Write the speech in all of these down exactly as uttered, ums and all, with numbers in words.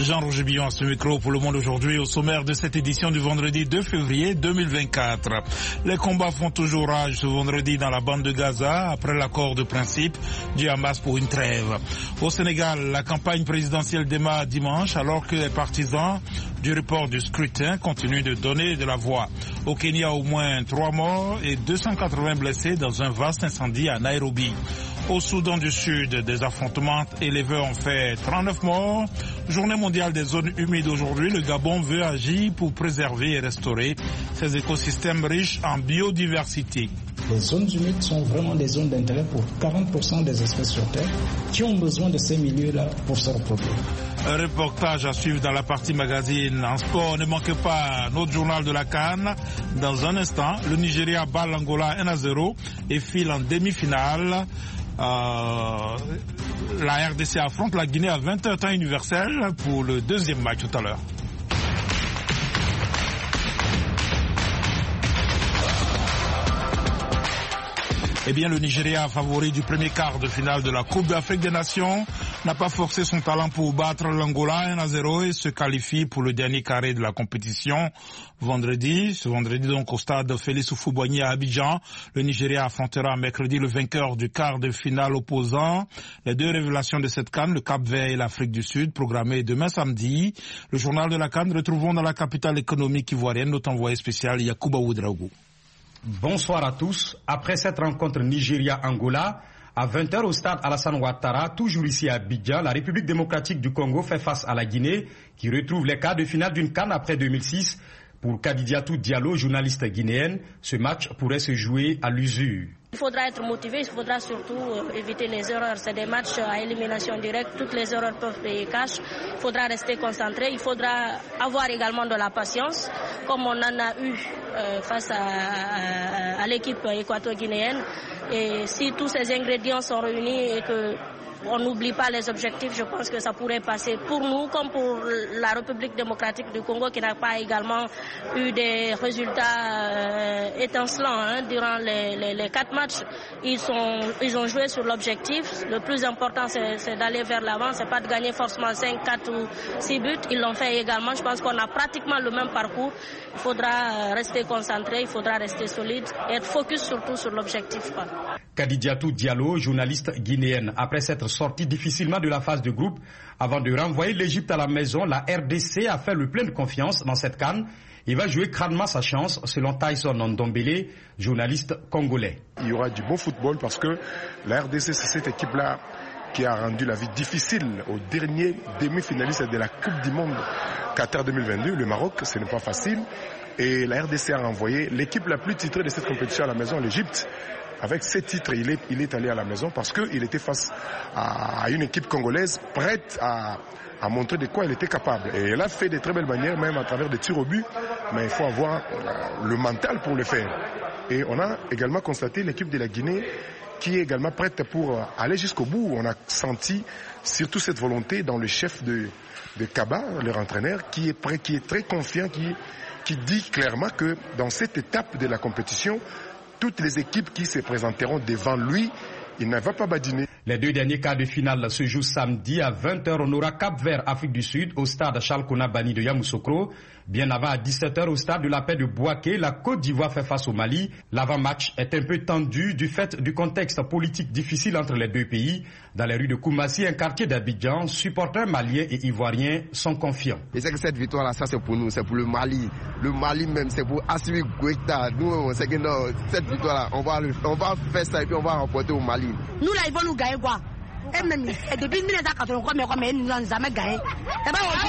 Jean-Roger Billon à ce micro pour Le Monde aujourd'hui, au sommaire de cette édition du vendredi deux février deux mille vingt-quatre. Les combats font toujours rage ce vendredi dans la bande de Gaza après l'accord de principe du Hamas pour une trêve. Au Sénégal, la campagne présidentielle démarre dimanche alors que les partisans du report du scrutin continuent de donner de la voix. Au Kenya, au moins trois morts et deux cent quatre-vingts blessés dans un vaste incendie à Nairobi. Au Soudan du Sud, des affrontements élevés ont fait trente-neuf morts. Journée mondiale des zones humides aujourd'hui, le Gabon veut agir pour préserver et restaurer ses écosystèmes riches en biodiversité. Les zones humides sont vraiment des zones d'intérêt pour quarante pour cent des espèces sur Terre qui ont besoin de ces milieux-là pour se reproduire. Un reportage à suivre dans la partie magazine. En sport, ne manquez pas notre journal de la CAN. Dans un instant, le Nigeria bat l'Angola un à zéro et file en demi-finale. Euh, la R D C affronte la Guinée à vingt heures temps universel pour le deuxième match tout à l'heure. Eh bien, le Nigeria, favori du premier quart de finale de la Coupe d'Afrique des Nations, n'a pas forcé son talent pour battre l'Angola un à zéro et se qualifie pour le dernier carré de la compétition vendredi. Ce vendredi, donc, au stade Félix Houphouët-Boigny à Abidjan, le Nigeria affrontera mercredi le vainqueur du quart de finale opposant. Les deux révélations de cette CAN, le Cap-Vert et l'Afrique du Sud, programmées demain samedi. Le journal de la CAN, retrouvons dans la capitale économique ivoirienne notre envoyé spécial Yacouba Ouedraogo. Bonsoir à tous. Après cette rencontre Nigeria-Angola, à vingt heures au stade Alassane Ouattara, toujours ici à Abidjan, la République démocratique du Congo fait face à la Guinée, qui retrouve les quarts de finale d'une CAN après deux mille six. Pour Kadidiatou Diallo, journaliste guinéenne, ce match pourrait se jouer à l'usure. Il faudra être motivé, il faudra surtout éviter les erreurs. C'est des matchs à élimination directe, toutes les erreurs peuvent payer cash. Il faudra rester concentré, il faudra avoir également de la patience, comme on en a eu euh, face à, à, à l'équipe équato-guinéenne. Et si tous ces ingrédients sont réunis et que on n'oublie pas les objectifs, je pense que ça pourrait passer pour nous comme pour la République démocratique du Congo qui n'a pas également eu des résultats euh, étincelants hein, durant les, les, les quatre matchs. Ils, sont, ils ont joué sur l'objectif. Le plus important, c'est, c'est d'aller vers l'avant. C'est pas de gagner forcément cinq, quatre ou six buts. Ils l'ont fait également. Je pense qu'on a pratiquement le même parcours. Il faudra rester concentré, il faudra rester solide et être focus surtout sur l'objectif. Quoi. Kadidiatou Diallo, journaliste guinéenne. Après s'être sorti difficilement de la phase de groupe, avant de renvoyer l'Égypte à la maison, la R D C a fait le plein de confiance dans cette CAN. Il va jouer crânement sa chance, selon Tyson Ndombele, journaliste congolais. Il y aura du bon football parce que la R D C, c'est cette équipe-là qui a rendu la vie difficile au dernier demi-finaliste de la Coupe du Monde Qatar deux mille vingt-deux. Le Maroc, ce n'est pas facile. Et la R D C a renvoyé l'équipe la plus titrée de cette compétition à la maison, l'Égypte. Avec ces titres, il est, il est allé à la maison parce qu'il était face à une équipe congolaise prête à, à montrer de quoi elle était capable. Et elle a fait de très belles manières, même à travers des tirs au but, mais il faut avoir le mental pour le faire. Et on a également constaté l'équipe de la Guinée qui est également prête pour aller jusqu'au bout. On a senti surtout cette volonté dans le chef de, de Kaba, leur entraîneur, qui est prêt, qui est très confiant, qui, qui dit clairement que dans cette étape de la compétition, toutes les équipes qui se présenteront devant lui, il ne va pas badiner. Les deux derniers quarts de finale se jouent samedi à vingt heures. On aura Cap-Vert, Afrique du Sud, au stade Charles Kouna-Bani de Yamoussoukro. Bien avant, à dix-sept heures, au stade de la Paix de Bouaké, la Côte d'Ivoire fait face au Mali. L'avant-match est un peu tendu du fait du contexte politique difficile entre les deux pays. Dans les rues de Koumassi, un quartier d'Abidjan, supporters maliens et ivoiriens sont confiants. Et c'est que cette victoire-là, ça c'est pour nous, c'est pour le Mali. Le Mali même, c'est pour Assimi Goïta. Nous, on sait que non, cette victoire-là, on va, on va faire ça et puis on va remporter au Mali. Nous là, ils vont nous gagner quoi? Et même, et depuis mille neuf cent quatre-vingt-trois, mais ils nous ont jamais gagné. C'est pas aussi.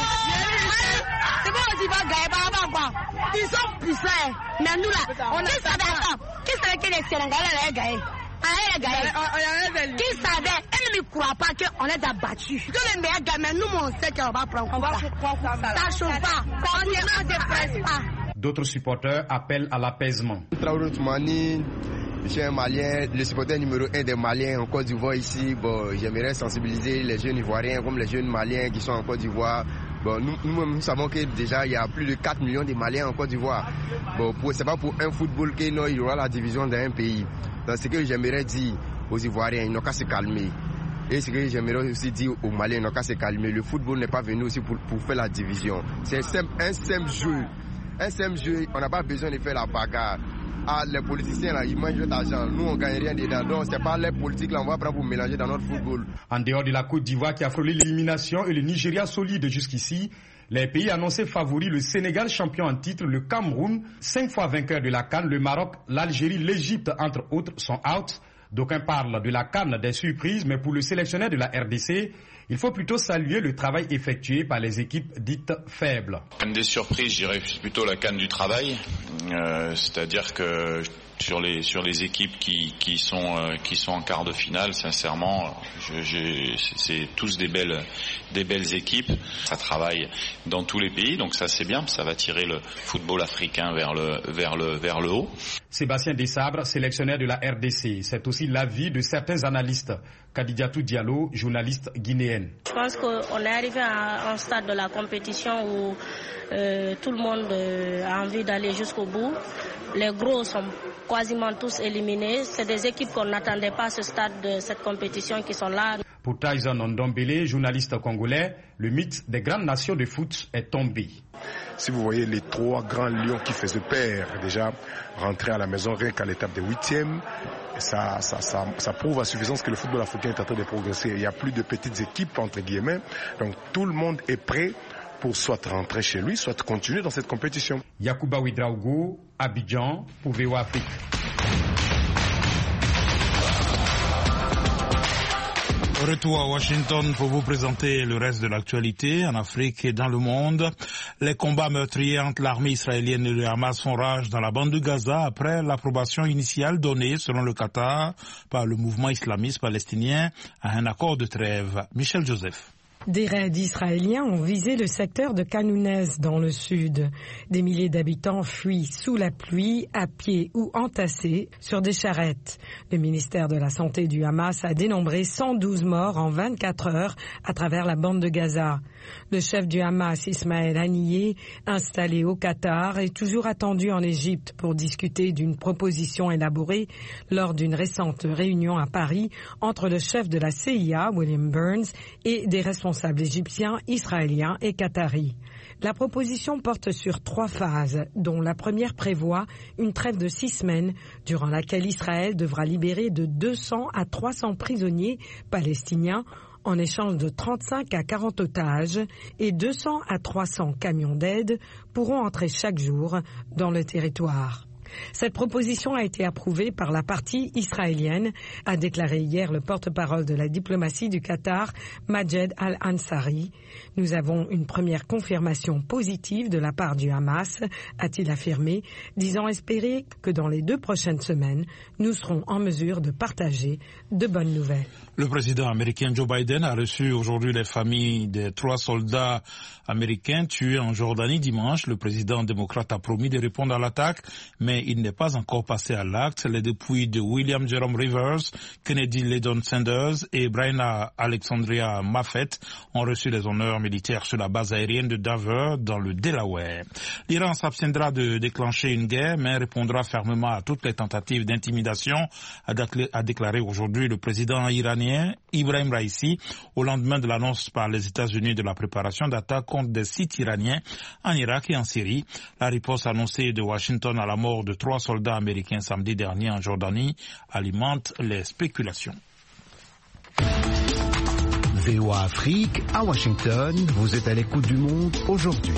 C'est pas aussi va gagner par rapport quoi? Ils sont puissants. Mais nous là, on a qui savait attends? Qui savait que les Sénégalais allaient gagner? Allaient gagner. Qui savait? Elles ne croient pas qu'on est abattus. Que les meilleurs gagnent, mais nous, on sait qu'on va prendre on va ça. Ça ne chauffe pas. On ne dépresse pas. D'autres supporters appellent à l'apaisement. Je suis un Malien, le supporter numéro un des Maliens en Côte d'Ivoire ici. Bon, j'aimerais sensibiliser les jeunes Ivoiriens comme les jeunes Maliens qui sont en Côte d'Ivoire. Bon, nous, nous, nous savons que déjà il y a plus de quatre millions de Maliens en Côte d'Ivoire. Bon, c'est pas pour un football qu'il y aura la division dans un pays. Donc, ce que j'aimerais dire aux Ivoiriens, ils n'ont qu'à se calmer. Et ce que j'aimerais aussi dire aux Maliens, ils n'ont qu'à se calmer. Le football n'est pas venu aussi pour, pour faire la division. C'est simple, un simple jeu. Un simple jeu, on n'a pas besoin de faire la bagarre. Ah, les politiciens là, ils mangent de l'argent. Nous, on ne gagne rien dedans. Donc, ce n'est pas les politiques là, on va prendre pour mélanger dans notre football. En dehors de la Côte d'Ivoire qui a frôlé l'élimination et le Nigeria solide jusqu'ici, les pays annoncés favoris, le Sénégal champion en titre, le Cameroun, cinq fois vainqueur de la CAN, le Maroc, l'Algérie, l'Égypte, entre autres, sont out. D'aucuns parlent de la CAN des surprises, mais pour le sélectionneur de la R D C, il faut plutôt saluer le travail effectué par les équipes dites faibles. Une des surprises, je dirais plutôt la CAN du travail, euh, c'est-à-dire que sur les sur les équipes qui qui sont euh, qui sont en quart de finale, sincèrement, je, je, c'est tous des belles des belles équipes. Ça travaille dans tous les pays, donc ça c'est bien, ça va tirer le football africain vers le vers le vers le haut. Sébastien Desabre, sélectionneur de la R D C, c'est aussi l'avis de certains analystes. Kadidiatou Diallo, journaliste guinéenne. Je pense qu'on est arrivé à un stade de la compétition où euh, tout le monde euh, a envie d'aller jusqu'au bout. Les gros sont quasiment tous éliminés. C'est des équipes qu'on n'attendait pas à ce stade de cette compétition qui sont là. Pour Tyson Ndombele, journaliste congolais, le mythe des grandes nations de foot est tombé. Si vous voyez les trois grands lions qui faisaient peur, déjà rentrer à la maison rien qu'à l'étape des huitièmes, ça, ça, ça, ça prouve à suffisance que le football africain est en train de progresser. Il n'y a plus de petites équipes, entre guillemets, donc tout le monde est prêt pour soit rentrer chez lui, soit continuer dans cette compétition. Yacouba Ouedraogo, Abidjan, pour V O A Afrique. Retour à Washington pour vous présenter le reste de l'actualité en Afrique et dans le monde. Les combats meurtriers entre l'armée israélienne et le Hamas font rage dans la bande de Gaza après l'approbation initiale donnée, selon le Qatar, par le mouvement islamiste palestinien à un accord de trêve. Michel Joseph. Des raids israéliens ont visé le secteur de Kanounez dans le sud. Des milliers d'habitants fuient sous la pluie, à pied ou entassés sur des charrettes. Le ministère de la Santé du Hamas a dénombré cent douze morts en vingt-quatre heures à travers la bande de Gaza. Le chef du Hamas, Ismaël Haniyeh, installé au Qatar, est toujours attendu en Égypte pour discuter d'une proposition élaborée lors d'une récente réunion à Paris entre le chef de la C I A, William Burns, et des responsables égyptiens, israéliens et qataris. La proposition porte sur trois phases, dont la première prévoit une trêve de six semaines, durant laquelle Israël devra libérer de deux cents à trois cents prisonniers palestiniens en échange de trente-cinq à quarante otages, et deux cents à trois cents camions d'aide pourront entrer chaque jour dans le territoire. Cette proposition a été approuvée par la partie israélienne, a déclaré hier le porte-parole de la diplomatie du Qatar, Majed Al-Ansari. Nous avons une première confirmation positive de la part du Hamas, a-t-il affirmé, disant espérer que dans les deux prochaines semaines, nous serons en mesure de partager de bonnes nouvelles. Le président américain Joe Biden a reçu aujourd'hui les familles des trois soldats américains tués en Jordanie dimanche. Le président démocrate a promis de répondre à l'attaque, mais il n'est pas encore passé à l'acte. Les dépouilles de William Jerome Rivers, Kennedy Ledon Sanders et Brianna Alexandria Maffett ont reçu les honneurs militaires sur la base aérienne de Dover dans le Delaware. L'Iran s'abstiendra de déclencher une guerre, mais répondra fermement à toutes les tentatives d'intimidation, a déclaré aujourd'hui le président iranien Ibrahim Raisi au lendemain de l'annonce par les États-Unis de la préparation d'attaques contre des sites iraniens en Irak et en Syrie. La riposte annoncée de Washington à la mort de trois soldats américains samedi dernier en Jordanie alimente les spéculations. V O A Afrique à Washington, vous êtes à l'écoute du monde aujourd'hui.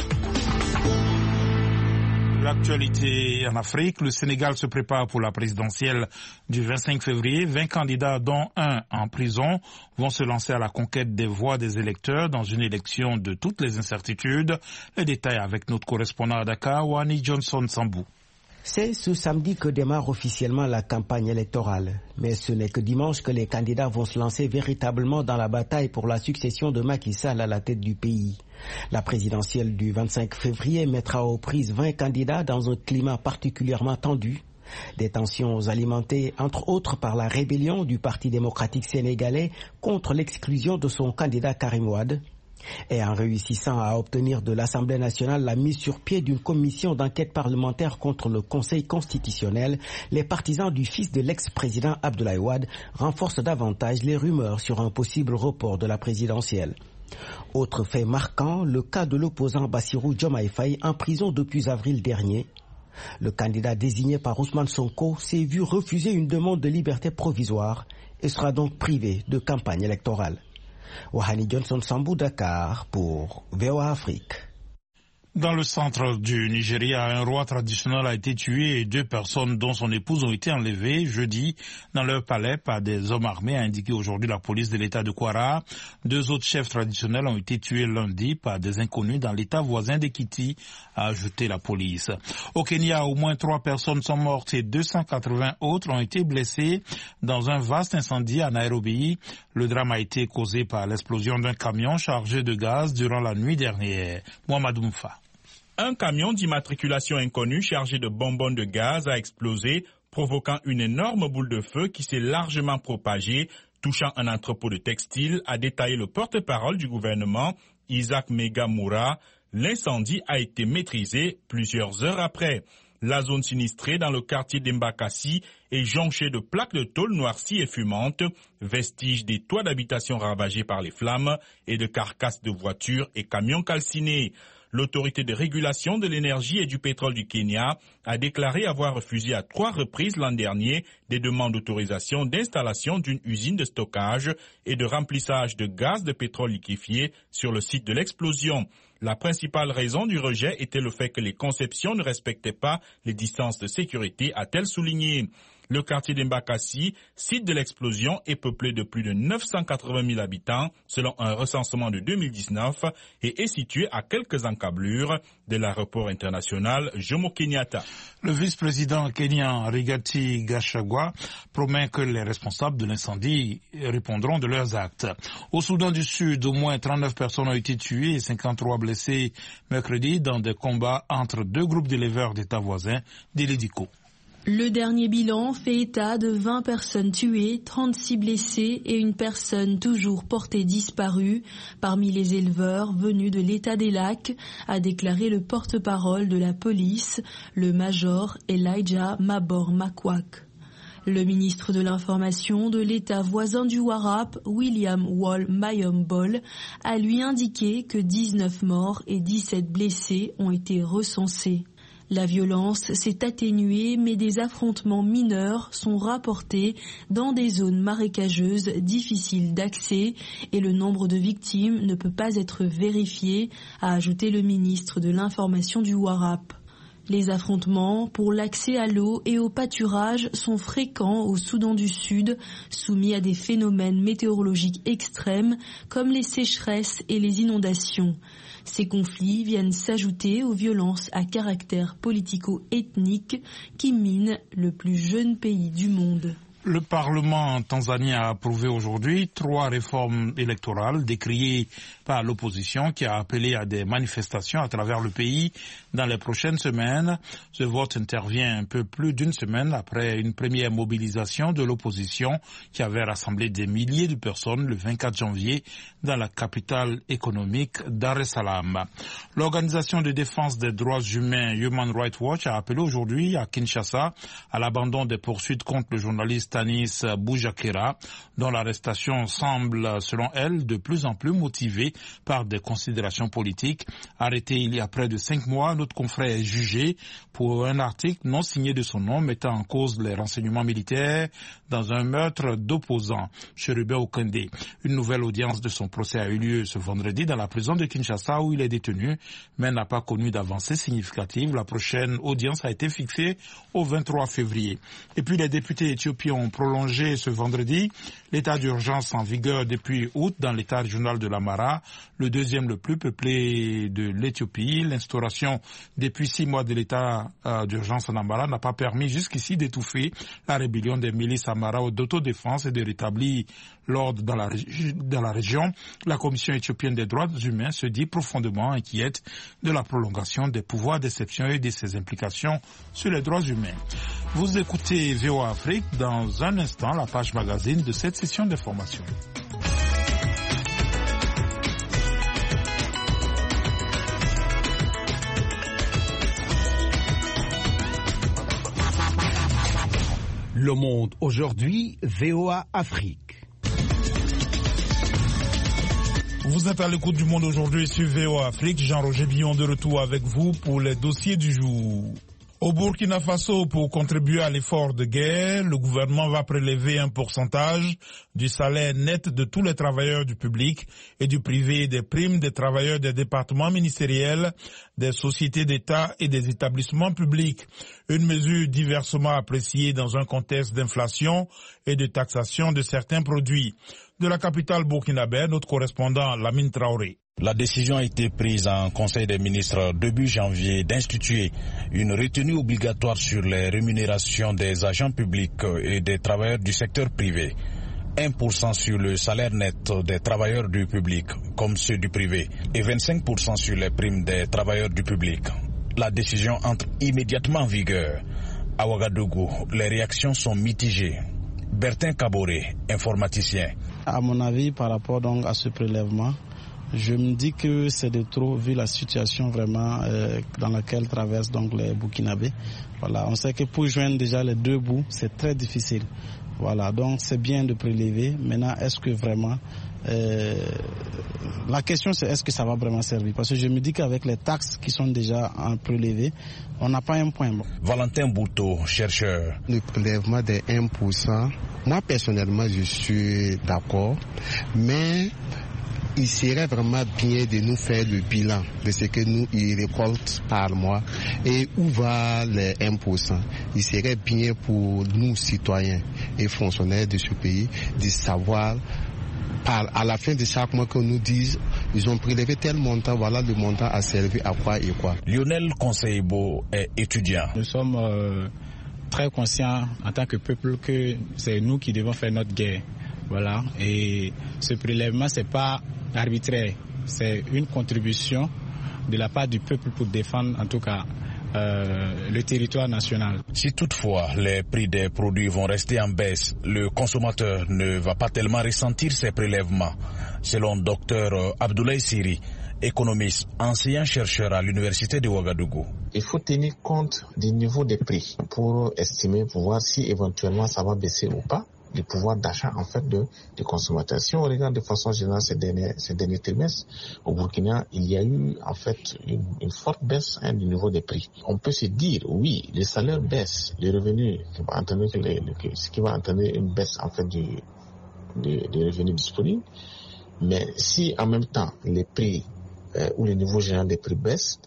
L'actualité en Afrique, le Sénégal se prépare pour la présidentielle du vingt-cinq février. vingt candidats, dont un en prison, vont se lancer à la conquête des voix des électeurs dans une élection de toutes les incertitudes. Les détails avec notre correspondant à Dakar, Wani Johnson Sambou. C'est ce samedi que démarre officiellement la campagne électorale. Mais ce n'est que dimanche que les candidats vont se lancer véritablement dans la bataille pour la succession de Macky Sall à la tête du pays. La présidentielle du vingt-cinq février mettra aux prises vingt candidats dans un climat particulièrement tendu. Des tensions alimentées entre autres par la rébellion du Parti démocratique sénégalais contre l'exclusion de son candidat Karim Wade. Et en réussissant à obtenir de l'Assemblée nationale la mise sur pied d'une commission d'enquête parlementaire contre le Conseil constitutionnel, les partisans du fils de l'ex-président Abdoulaye Wade renforcent davantage les rumeurs sur un possible report de la présidentielle. Autre fait marquant, le cas de l'opposant Bassirou Diomaye Faye en prison depuis avril dernier. Le candidat désigné par Ousmane Sonko s'est vu refuser une demande de liberté provisoire et sera donc privé de campagne électorale. Wahani Johnson Sambou, Dakar pour V O A Afrique. Dans le centre du Nigeria, un roi traditionnel a été tué et deux personnes dont son épouse ont été enlevées jeudi dans leur palais par des hommes armés, a indiqué aujourd'hui la police de l'état de Kwara. Deux autres chefs traditionnels ont été tués lundi par des inconnus dans l'état voisin d'Ekiti, a ajouté la police. Au Kenya, au moins trois personnes sont mortes et deux cent quatre-vingts autres ont été blessées dans un vaste incendie à Nairobi. Le drame a été causé par l'explosion d'un camion chargé de gaz durant la nuit dernière. Mohamed Moufa. Un camion d'immatriculation inconnue chargé de bonbonnes de gaz a explosé, provoquant une énorme boule de feu qui s'est largement propagée, touchant un entrepôt de textiles, a détaillé le porte-parole du gouvernement, Isaac Megamoura. L'incendie a été maîtrisé plusieurs heures après. La zone sinistrée dans le quartier d'Embakassi est jonchée de plaques de tôle noircies et fumantes, vestiges des toits d'habitation ravagés par les flammes et de carcasses de voitures et camions calcinés. L'autorité de régulation de l'énergie et du pétrole du Kenya a déclaré avoir refusé à trois reprises l'an dernier des demandes d'autorisation d'installation d'une usine de stockage et de remplissage de gaz de pétrole liquéfié sur le site de l'explosion. La principale raison du rejet était le fait que les conceptions ne respectaient pas les distances de sécurité, a-t-elle souligné. Le quartier d'Embakassi, site de l'explosion, est peuplé de plus de neuf cent quatre-vingt mille habitants, selon un recensement de deux mille dix-neuf, et est situé à quelques encablures de l'aéroport international Jomo Kenyatta. Le vice-président kenyan Rigathi Gachagua promet que les responsables de l'incendie répondront de leurs actes. Au Soudan du Sud, au moins trente-neuf personnes ont été tuées et cinquante-trois blessées mercredi dans des combats entre deux groupes d'éleveurs d'États voisins d'Ilediko. Le dernier bilan fait état de vingt personnes tuées, trente-six blessées et une personne toujours portée disparue parmi les éleveurs venus de l'État des Lacs, a déclaré le porte-parole de la police, le major Elijah Mabor Makwak. Le ministre de l'Information de l'État voisin du Warrap, William Wall Mayom-Bol, a lui indiqué que dix-neuf morts et dix-sept blessés ont été recensés. La violence s'est atténuée, mais des affrontements mineurs sont rapportés dans des zones marécageuses difficiles d'accès et le nombre de victimes ne peut pas être vérifié, a ajouté le ministre de l'Information du Warrap. Les affrontements pour l'accès à l'eau et au pâturage sont fréquents au Soudan du Sud, soumis à des phénomènes météorologiques extrêmes comme les sécheresses et les inondations. Ces conflits viennent s'ajouter aux violences à caractère politico-ethnique qui minent le plus jeune pays du monde. Le Parlement tanzanien a approuvé aujourd'hui trois réformes électorales décriées par l'opposition qui a appelé à des manifestations à travers le pays dans les prochaines semaines. Ce vote intervient un peu plus d'une semaine après une première mobilisation de l'opposition qui avait rassemblé des milliers de personnes le vingt-quatre janvier dans la capitale économique Dar es Salaam. L'organisation de défense des droits humains Human Rights Watch a appelé aujourd'hui à Kinshasa à l'abandon des poursuites contre le journaliste Tanis Boujakera, dont l'arrestation semble, selon elle, de plus en plus motivée par des considérations politiques. Arrêté il y a près de cinq mois, notre confrère est jugé pour un article non signé de son nom mettant en cause les renseignements militaires dans un meurtre d'opposants, Cherubin Okende. Une nouvelle audience de son procès a eu lieu ce vendredi dans la prison de Kinshasa où il est détenu, mais n'a pas connu d'avancée significative. La prochaine audience a été fixée au vingt-trois février. Et puis les députés éthiopiens ont prolongé ce vendredi l'état d'urgence en vigueur depuis août dans l'état régional de l'Amara, le deuxième le plus peuplé de l'Éthiopie. L'instauration depuis six mois de l'état euh, d'urgence en Amara n'a pas permis jusqu'ici d'étouffer la rébellion des milices Amara d'autodéfense et de rétablir l'ordre dans la, dans la région. La Commission éthiopienne des droits humains se dit profondément inquiète de la prolongation des pouvoirs d'exception et de ses implications sur les droits humains. Vous écoutez V O A Afrique, dans un instant la page magazine de cette session d'information. Le Monde aujourd'hui, V O A Afrique. Vous êtes à l'écoute du Monde aujourd'hui sur V O A Afrique. Jean-Roger Billon de retour avec vous pour les dossiers du jour. Au Burkina Faso, pour contribuer à l'effort de guerre, le gouvernement va prélever un pourcentage du salaire net de tous les travailleurs du public et du privé et des primes des travailleurs des départements ministériels, des sociétés d'État et des établissements publics. Une mesure diversement appréciée dans un contexte d'inflation et de taxation de certains produits. De la capitale burkinabé, notre correspondant Lamine Traoré. La décision a été prise en Conseil des ministres début janvier d'instituer une retenue obligatoire sur les rémunérations des agents publics et des travailleurs du secteur privé. un pour cent sur le salaire net des travailleurs du public comme ceux du privé et vingt-cinq pour cent sur les primes des travailleurs du public. La décision entre immédiatement en vigueur. À Ouagadougou, les réactions sont mitigées. Bertin Kaboré, informaticien. À mon avis, par rapport donc à ce prélèvement, je me dis que c'est de trop vu la situation vraiment euh, dans laquelle traversent donc les Burkinabés. Voilà, on sait que pour joindre déjà les deux bouts, c'est très difficile. Voilà, donc c'est bien de prélever. Maintenant, est-ce que vraiment euh, la question c'est est-ce que ça va vraiment servir? Parce que je me dis qu'avec les taxes qui sont déjà en prélevées, on n'a pas un point. Bon. Valentin Bouteau, chercheur. Le prélèvement des un pour cent, moi personnellement je suis d'accord, mais il serait vraiment bien de nous faire le bilan de ce que nous y récoltent par mois et où va les un pour cent. Il serait bien pour nous, citoyens et fonctionnaires de ce pays, de savoir par, à la fin de chaque mois qu'on nous dise ils ont prélevé tel montant, voilà le montant a servi à quoi et quoi. Lionel Conseilbo est étudiant. Nous sommes euh, très conscients en tant que peuple que c'est nous qui devons faire notre guerre. Voilà, et ce prélèvement, c'est pas arbitraire, c'est une contribution de la part du peuple pour défendre en tout cas euh, le territoire national. Si toutefois les prix des produits vont rester en baisse, le consommateur ne va pas tellement ressentir ces prélèvements, selon docteur Abdoulaye Siri, économiste, enseignant-chercheur à l'université de Ouagadougou. Il faut tenir compte du niveau des prix pour estimer, pour voir si éventuellement ça va baisser ou pas. Du pouvoir d'achat en fait de, de consommateurs. Si on regarde de façon générale ces derniers, ces derniers trimestres, au Burkina, il y a eu en fait une, une forte baisse hein, du niveau des prix. On peut se dire, oui, les salaires baissent, les revenus, qui va entraîner, les, les, ce qui va entraîner une baisse en fait du, des de revenus disponibles, mais si en même temps les prix euh, ou le niveau général des prix baissent,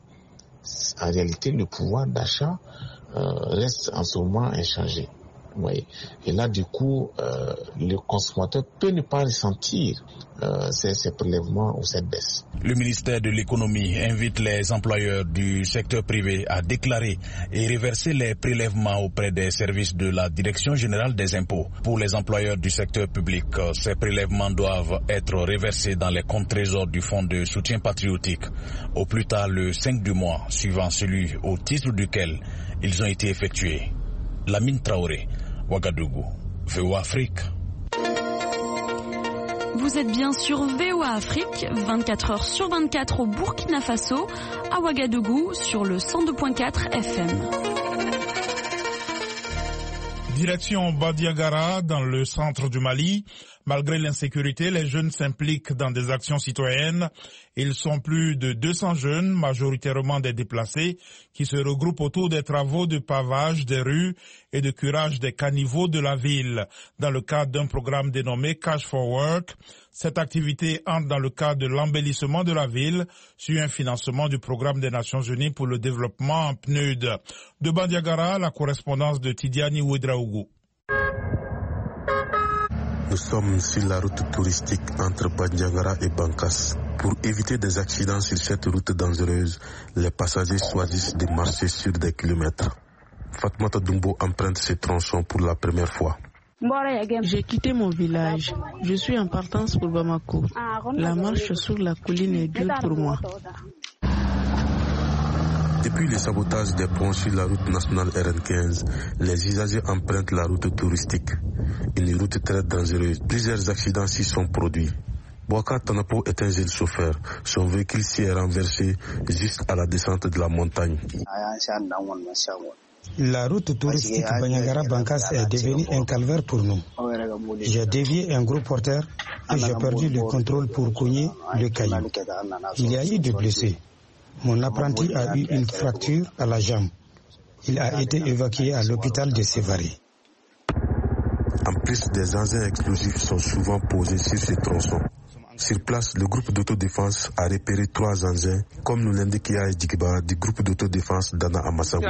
en réalité le pouvoir d'achat euh, reste en ce moment inchangé. Oui. Et là, du coup, euh, le consommateur peut ne pas ressentir euh, ces, ces prélèvements ou cette baisse. Le ministère de l'économie invite les employeurs du secteur privé à déclarer et reverser les prélèvements auprès des services de la Direction générale des impôts. Pour les employeurs du secteur public, ces prélèvements doivent être reversés dans les comptes trésors du Fonds de soutien patriotique, au plus tard le cinq du mois, suivant celui au titre duquel ils ont été effectués. Lamine Traoré, Ouagadougou, V O A Afrique. Vous êtes bien sur V O A Afrique, vingt-quatre heures sur vingt-quatre au Burkina Faso, à Ouagadougou sur le cent deux virgule quatre F M. Direction Bandiagara, dans le centre du Mali. Malgré l'insécurité, les jeunes s'impliquent dans des actions citoyennes. Ils sont plus de deux cents jeunes, majoritairement des déplacés, qui se regroupent autour des travaux de pavage des rues et de curage des caniveaux de la ville. Dans le cadre d'un programme dénommé Cash for Work, cette activité entre dans le cadre de l'embellissement de la ville sur un financement du programme des Nations Unies pour le développement en P N U D. De Bandiagara, la correspondance de Tidiane Ouedraougou. Nous sommes sur la route touristique entre Bandiagara et Bankas. Pour éviter des accidents sur cette route dangereuse, les passagers choisissent de marcher sur des kilomètres. Fatmata Dumbo emprunte ce tronçon pour la première fois. J'ai quitté mon village. Je suis en partance pour Bamako. La marche sur la colline est dure pour moi. Depuis le sabotage des ponts sur la route nationale R N quinze, les usagers empruntent la route touristique. Une route très dangereuse. Plusieurs accidents s'y sont produits. Boaka Tanapo est un jeune chauffeur. Son véhicule s'y est renversé juste à la descente de la montagne. La route touristique Bandiagara-Bankass est devenue un calvaire pour nous. J'ai dévié un gros porteur et j'ai perdu le contrôle pour cogner le caillou. Il y a eu des blessés. Mon apprenti a eu une fracture à la jambe. Il a été évacué à l'hôpital de Sévaré. En plus, des engins explosifs sont souvent posés sur ces tronçons. Sur place, le groupe d'autodéfense a repéré trois engins, comme nous l'indique Yaye Djigiba du groupe d'autodéfense d'Anna Amasago.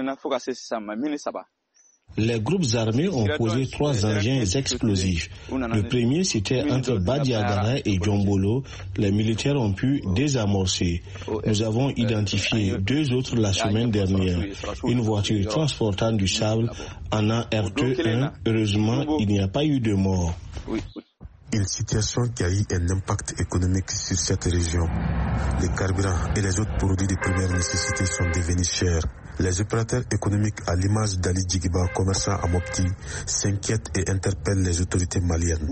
Les groupes armés ont posé trois engins explosifs. Le premier, c'était entre Badiagara et Djombolo. Les militaires ont pu désamorcer. Nous avons identifié deux autres la semaine dernière. Une voiture transportant du sable en a R T un. Heureusement, il n'y a pas eu de mort. Une situation qui a eu un impact économique sur cette région. Les carburants et les autres produits de première nécessité sont devenus chers. Les opérateurs économiques, à l'image d'Ali Djigiba, commerçant à Mopti, s'inquiètent et interpellent les autorités maliennes.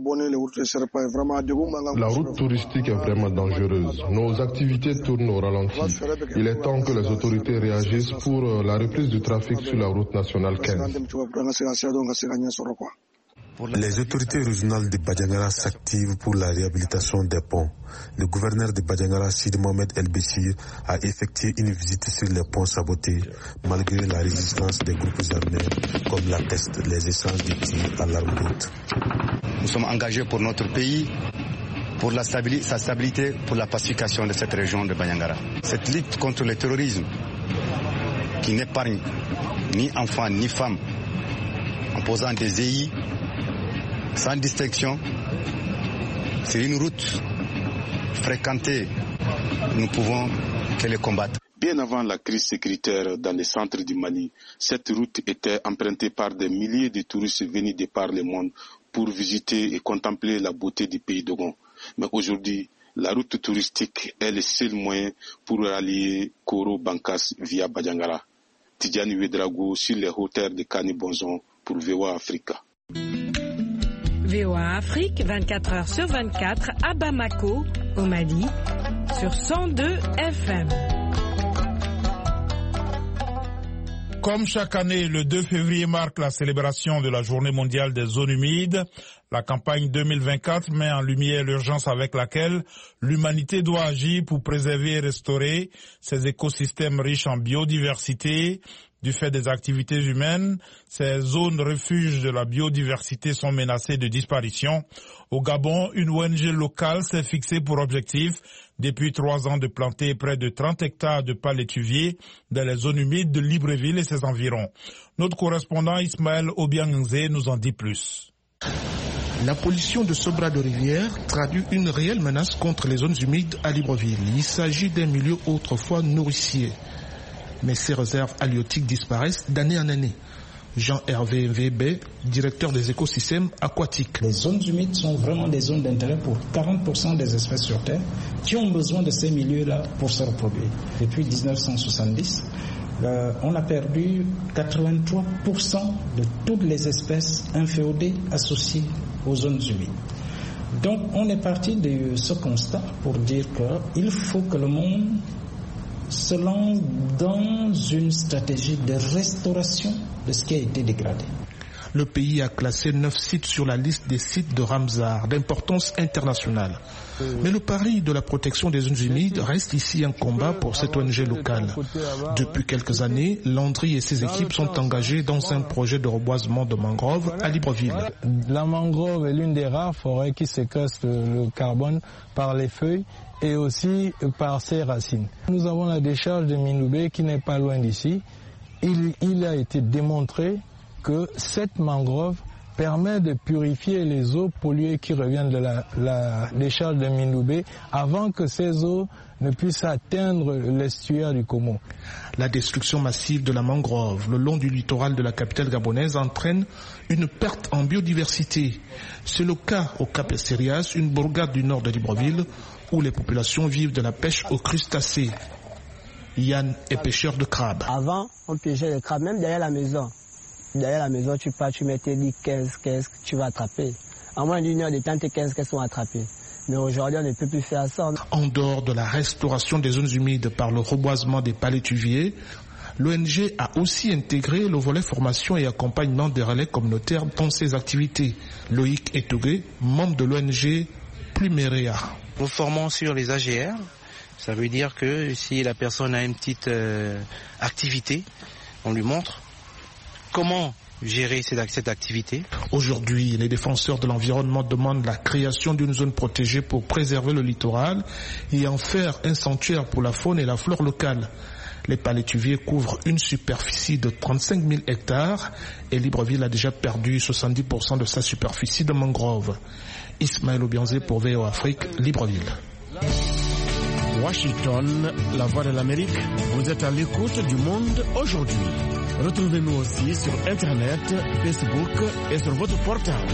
La route touristique est vraiment dangereuse. Nos activités tournent au ralenti. Il est temps que les autorités réagissent pour la reprise du trafic sur la route nationale quinze. Les autorités régionales de Bandiagara s'activent pour la réhabilitation des ponts. Le gouverneur de Bandiagara, Sidi Mohamed El Béchir, a effectué une visite sur les ponts sabotés, malgré la résistance des groupes armés, comme l'attestent les échanges de tirs à l'arme haute. Nous sommes engagés pour notre pays, pour la stabilité, sa stabilité, pour la pacification de cette région de Bandiagara. Cette lutte contre le terrorisme, qui n'épargne ni enfants ni femmes, en posant des E I, sans distinction, c'est une route fréquentée. Nous pouvons que les combattre. Bien avant la crise sécuritaire dans les centres du Mali, cette route était empruntée par des milliers de touristes venus de par le monde pour visiter et contempler la beauté du pays d'Ogon. Mais aujourd'hui, la route touristique est le seul moyen pour rallier Koro-Bankass via Bandiagara. Tidjani Ouedraogo sur les hauteurs de Kani Bonzon pour V O A Africa. V O A Afrique, vingt-quatre heures sur vingt-quatre, à Bamako, au Mali, sur cent deux F M. Comme chaque année, le deux février marque la célébration de la Journée mondiale des zones humides. La campagne deux mille vingt-quatre met en lumière l'urgence avec laquelle l'humanité doit agir pour préserver et restaurer ces écosystèmes riches en biodiversité. Du fait des activités humaines, ces zones refuges de la biodiversité sont menacées de disparition. Au Gabon, une O N G locale s'est fixée pour objectif, depuis trois ans, de planter près de trente hectares de palétuviers dans les zones humides de Libreville et ses environs. Notre correspondant Ismaël Obiangze nous en dit plus. La pollution de ce bras de rivière traduit une réelle menace contre les zones humides à Libreville. Il s'agit d'un milieu autrefois nourricier. Mais ces réserves halieutiques disparaissent d'année en année. Jean-Hervé Vébé, directeur des écosystèmes aquatiques. Les zones humides sont vraiment des zones d'intérêt pour quarante pour cent des espèces sur Terre qui ont besoin de ces milieux-là pour se reproduire. Depuis dix-neuf cent soixante-dix, euh, on a perdu quatre-vingt-trois pour cent de toutes les espèces inféodées associées aux zones humides. Donc on est parti de ce constat pour dire qu'il faut que le monde se lance dans une stratégie de restauration de ce qui a été dégradé. Le pays a classé neuf sites sur la liste des sites de Ramsar d'importance internationale. Mais le pari de la protection des zones humides reste ici un combat pour cette O N G locale. Depuis quelques années, Landry et ses équipes sont engagés dans un projet de reboisement de mangroves à Libreville. La mangrove est l'une des rares forêts qui séquestre le carbone par les feuilles et aussi par ses racines. Nous avons la décharge de Minoubé qui n'est pas loin d'ici. Il, il a été démontré que cette mangrove permet de purifier les eaux polluées qui reviennent de la, la décharge de Minoubé avant que ces eaux ne puissent atteindre l'estuaire du Komo. La destruction massive de la mangrove le long du littoral de la capitale gabonaise entraîne une perte en biodiversité. C'est le cas au Cap Sérias, une bourgade du nord de Libreville, où les populations vivent de la pêche aux crustacés. Yann est pêcheur de crabes. Avant, on pêchait les crabes, même derrière la maison. Derrière la maison, tu pars, tu mets tes dix, quinze, quinze, tu vas attraper. En moins d'une heure de temps, tes quinze, quinze sont attrapés. Mais aujourd'hui, on ne peut plus faire ça. En dehors de la restauration des zones humides par le reboisement des palétuviers, L'O N G a aussi intégré le volet formation et accompagnement des relais communautaires dans ses activités. Loïc Etogué, membre de l'O N G Plumerea. Nous formons sur les A G R. Ça veut dire que si la personne a une petite euh, activité, on lui montre comment gérer cette activité. Aujourd'hui, les défenseurs de l'environnement demandent la création d'une zone protégée pour préserver le littoral et en faire un sanctuaire pour la faune et la flore locale. Les palétuviers couvrent une superficie de trente-cinq mille hectares et Libreville a déjà perdu soixante-dix pour cent de sa superficie de mangrove. Ismaël Obianzé pour V O Afrique, Libreville. Washington, la voix de l'Amérique, vous êtes à l'écoute du monde aujourd'hui. Retrouvez-nous aussi sur Internet, Facebook et sur votre portable.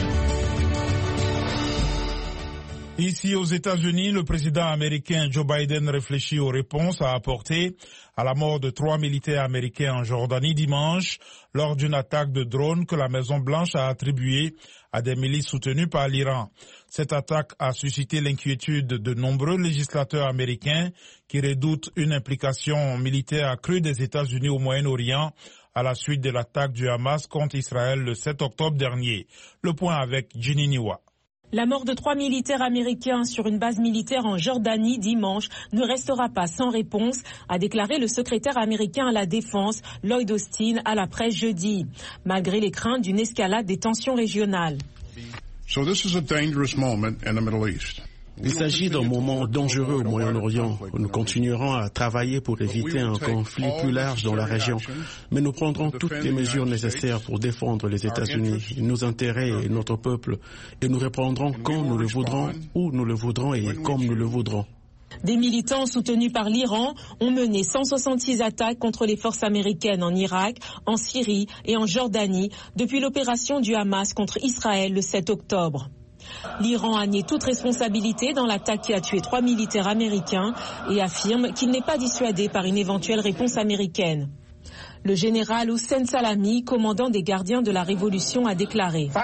Ici aux États-Unis, le président américain Joe Biden réfléchit aux réponses à apporter à la mort de trois militaires américains en Jordanie dimanche lors d'une attaque de drone que la Maison-Blanche a attribuée à des milices soutenues par l'Iran. Cette attaque a suscité l'inquiétude de nombreux législateurs américains qui redoutent une implication militaire accrue des États-Unis au Moyen-Orient à la suite de l'attaque du Hamas contre Israël le sept octobre dernier. Le point avec Ginny Niwa. La mort de trois militaires américains sur une base militaire en Jordanie dimanche ne restera pas sans réponse, a déclaré le secrétaire américain à la Défense, Lloyd Austin, à la presse jeudi, malgré les craintes d'une escalade des tensions régionales. So this is a dangerous moment in the Middle East. Il s'agit d'un moment dangereux au Moyen-Orient. Nous continuerons à travailler pour éviter un conflit plus large dans la région, mais nous prendrons toutes les mesures nécessaires pour défendre les États-Unis, nos intérêts et notre peuple, et nous répondrons quand nous le voudrons, où nous le voudrons et comme nous le voudrons. Des militants soutenus par l'Iran ont mené cent soixante-six attaques contre les forces américaines en Irak, en Syrie et en Jordanie depuis l'opération du Hamas contre Israël le sept octobre. L'Iran a nié toute responsabilité dans l'attaque qui a tué trois militaires américains et affirme qu'il n'est pas dissuadé par une éventuelle réponse américaine. Le général Hussein Salami, commandant des gardiens de la Révolution, a déclaré « Vous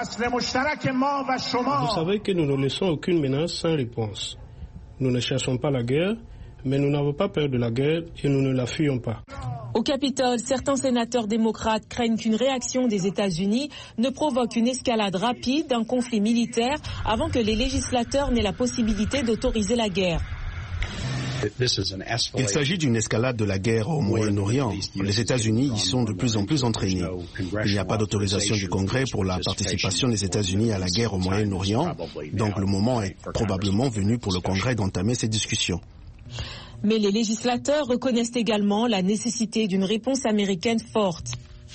savez que nous ne laissons aucune menace sans réponse. Nous ne cherchons pas la guerre, mais nous n'avons pas peur de la guerre et nous ne la fuyons pas. » Au Capitole, certains sénateurs démocrates craignent qu'une réaction des États-Unis ne provoque une escalade rapide d'un conflit militaire avant que les législateurs n'aient la possibilité d'autoriser la guerre. Il s'agit d'une escalade de la guerre au Moyen-Orient. Les États-Unis y sont de plus en plus entraînés. Il n'y a pas d'autorisation du Congrès pour la participation des États-Unis à la guerre au Moyen-Orient, donc le moment est probablement venu pour le Congrès d'entamer ces discussions. Mais les législateurs reconnaissent également la nécessité d'une réponse américaine forte.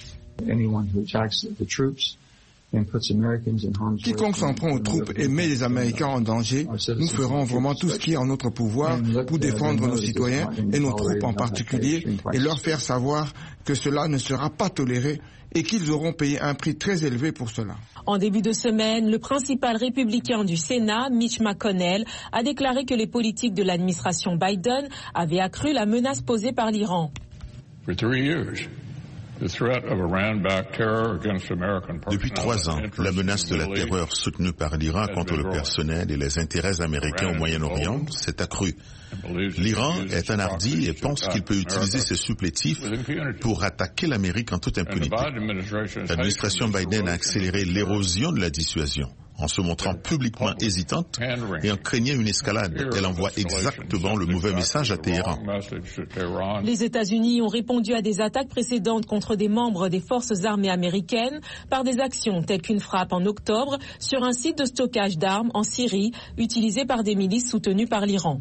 Quiconque s'en prend aux troupes et met les Américains en danger, nous ferons vraiment tout ce qui est en notre pouvoir pour défendre nos citoyens et nos troupes en particulier et leur faire savoir que cela ne sera pas toléré et qu'ils auront payé un prix très élevé pour cela. En début de semaine, le principal républicain du Sénat, Mitch McConnell, a déclaré que les politiques de l'administration Biden avaient accru la menace posée par l'Iran. Depuis trois ans, la menace de la terreur soutenue par l'Iran contre le personnel et les intérêts américains au Moyen-Orient s'est accrue. L'Iran est un hardi et pense qu'il peut utiliser ses supplétifs pour attaquer l'Amérique en toute impunité. L'administration Biden a accéléré l'érosion de la dissuasion en se montrant publiquement hésitante et en craignant une escalade. Elle envoie exactement le mauvais message à Téhéran. Les États-Unis ont répondu à des attaques précédentes contre des membres des forces armées américaines par des actions telles qu'une frappe en octobre sur un site de stockage d'armes en Syrie utilisé par des milices soutenues par l'Iran.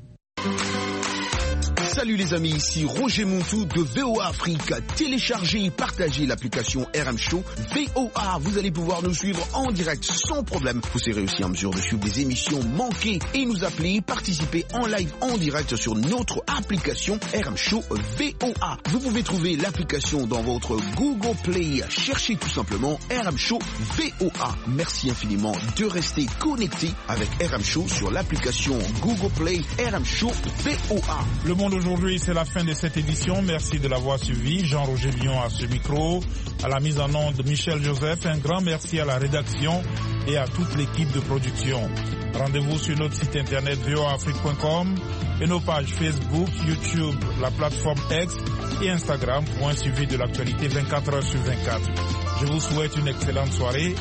Salut les amis, ici Roger Montou de V O A Afrique. Téléchargez et partagez l'application R M Show V O A. Vous allez pouvoir nous suivre en direct sans problème. Vous serez aussi en mesure de suivre des émissions manquées et nous appeler, participer en live en direct sur notre application R M Show V O A. Vous pouvez trouver l'application dans votre Google Play. Cherchez tout simplement R M Show V O A. Merci infiniment de rester connecté avec R M Show sur l'application Google Play R M Show V O A. Le monde aujourd'hui, c'est la fin de cette édition. Merci de l'avoir suivi. Jean-Roger Villon à ce micro, à la mise en onde de Michel Joseph. Un grand merci à la rédaction et à toute l'équipe de production. Rendez-vous sur notre site internet v o a afrique point com et nos pages Facebook, YouTube, la plateforme X et Instagram pour un suivi de l'actualité vingt-quatre heures sur vingt-quatre. Je vous souhaite une excellente soirée.